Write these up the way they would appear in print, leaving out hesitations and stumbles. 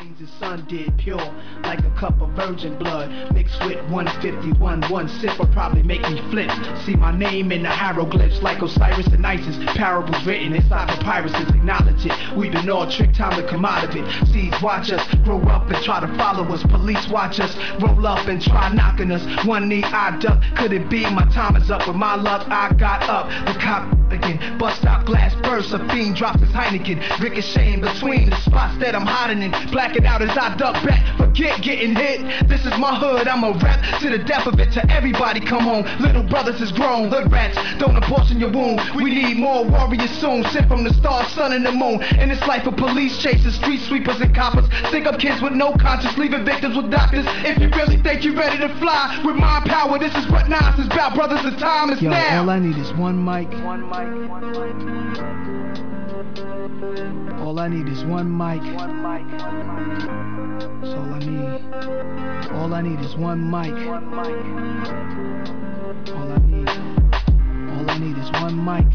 things his son did, pure like a cup of virgin blood mixed with 151. One sip will probably make me flip. See my name in the hieroglyphs like Osiris and Isis. Parables written inside papyruses, acknowledge it. We've been all tricked, time to come out of it. Seeds watch us grow up and try to follow us. Police watch us roll up and try knocking us. One knee I duck, could it be my time is up? With my luck I got up. The cop again, bust out glass burst. A fiend drops his Heineken, ricocheting between the spots that I'm hiding in. Blacking out as I duck back, forget getting hit. This is my hood, I'm a rap to the death of it. To everybody come home, little brothers is grown. Hood rats, don't abortion your wound. We need more warriors soon, sent from the stars, sun and the moon. In this life of police chasers, street sweepers and coppers. Stick up kids with no conscience, leaving victims with doctors. If you really think you're ready to fly with my power, this is what Nas is about, brothers. The time is now. All I need is one mic. All I need is one mic. That's all I need. All I need is one mic. All I need. All I need is one mic.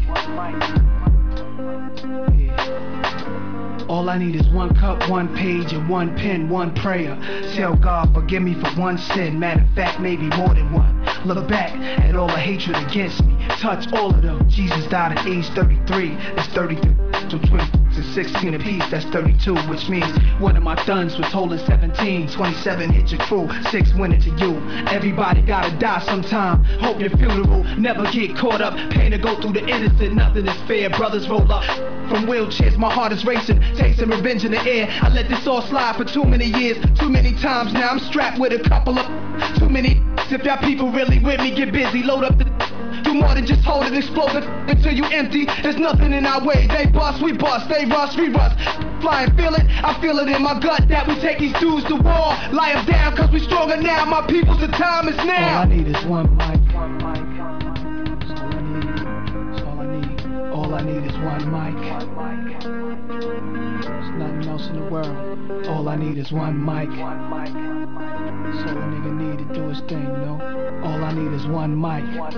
Yeah. All I need is one cup, one page, and one pen, one prayer. Tell God, forgive me for one sin. Matter of fact, maybe more than one. Look back at all the hatred against me. Touch all of them. Jesus died at age 33. It's 33 to 20 to 16 apiece. That's 32, which means one of my thuns was holding 17. 27 hit your crew, 6 went it to you. Everybody gotta die sometime. Hope your funeral never get caught up. Pain to go through the innocent. Nothing is fair. Brothers roll up from wheelchairs. My heart is racing, tasting revenge in the air. I let this all slide for too many years, too many times. Now I'm strapped with a couple of too many. If y'all people really with me, get busy, load up the do more than just hold it, explode the until you empty. There's nothing in our way. They bust, we bust, they rush, we rust. Flying, feel it, I feel it in my gut that we take these dudes to war. Lie them down, cause we stronger now. My peoples, the time is now. All I need is one mic. That's all I need. That's all I need. All I need is one mic. There's nothing else in the world. All I need is one mic. That's all a nigga need to do his thing, you know? All I need is one mic. That's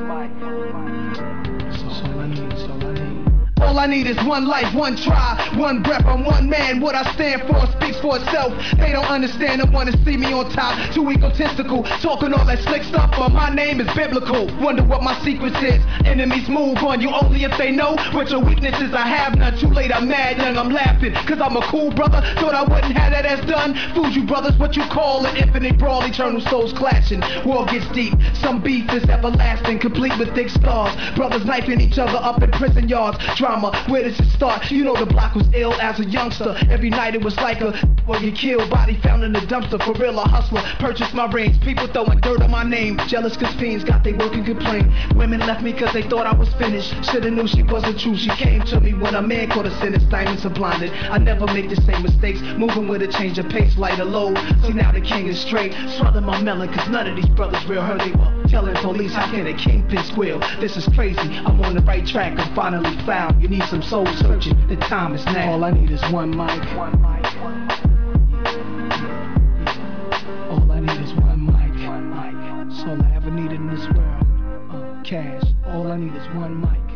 all I need, that's all I need. All I need is one life, one try, one breath, I'm one man. What I stand for speaks for itself. They don't understand and wanna see me on top. Too egotistical, talking all that slick stuff, but my name is biblical. Wonder what my secret is. Enemies move on you only if they know what your weaknesses. I have none. Too late, I'm mad, young, I'm laughing, cause I'm a cool brother. Thought I wouldn't have that as done. Fooled you brothers, what you call an infinite brawl, eternal souls clashing. War gets deep, some beef is everlasting, complete with thick scars. Brothers knifing each other up in prison yards. Drama, where does it start? You know the block was ill as a youngster. Every night it was like a or get killed, body found in the dumpster. For real, a hustler, purchased my range. People throwing dirt on my name. Jealous cause fiends got they work and complain. Women left me cause they thought I was finished. Shoulda knew she wasn't true. She came to me when a man caught a sentence. Diamonds are blinded. I never make the same mistakes. Moving with a change of pace, light or low. See now the king is straight. Swelling my melon cause none of these brothers real. Heard they were telling police how can a kingpin squeal. This is crazy. I'm on the right track. I'm finally found. You need some soul searching. The time is now. All I need is one mic. One mic. All I need is one mic. One mic. That's all I ever needed in this world. Cash. All I need is one mic.